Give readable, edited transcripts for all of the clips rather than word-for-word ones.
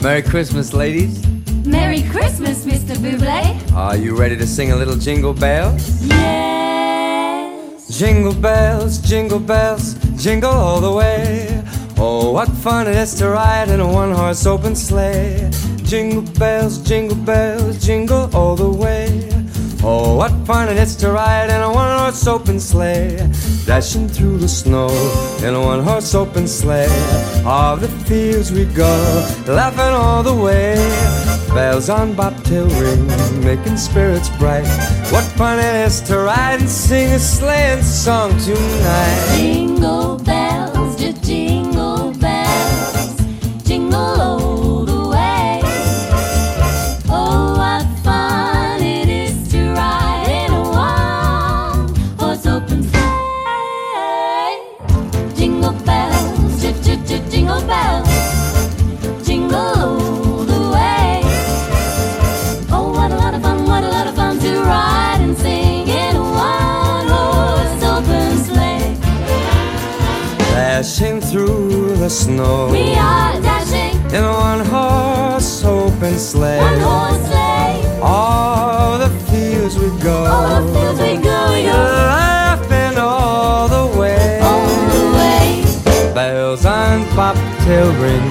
Merry Christmas, ladies. Merry Christmas, Mr. Bublé. Are you ready to sing a little jingle bells? Yes. Jingle bells, jingle all the way. Oh, what fun it is to ride in a one-horse open sleigh. Jingle bells, jingle all the way. Oh, what fun it is to ride in a one-horse open sleigh. Dashing through the snow in a one-horse open sleigh. O'er the fields we go, laughing all the way. Bells on bobtail ring, making spirits bright. What fun it is to ride and sing a sleighing song tonight. Jingle bells, jingle bells, jingle all the way. Oh, what fun it is to ride in a one-horse open sleigh. Jingle bells, jingle bells, jingle all the way. Oh, what a lot of fun to ride and sing in a one-horse open sleigh. Dashing through the snow, We are dashing in a one-horse open sleigh. one-horse sleigh. All the fields we go, All the fields we go, laughing all the way. all the way. Bells on bobtail ring,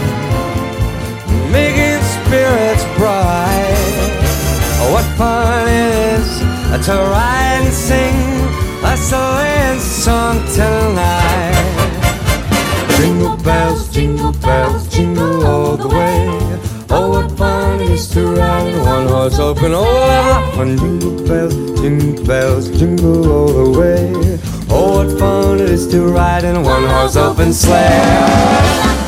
making spirits bright. Oh, what fun it is to ride and sing a sleighing song tonight. Jingle bells, jingle all the way. Oh, what fun it is to ride in a one-horse open. Oh, what fun! Jingle bells, jingle all the way. Oh, what fun it is to ride in a one-horse open sleigh.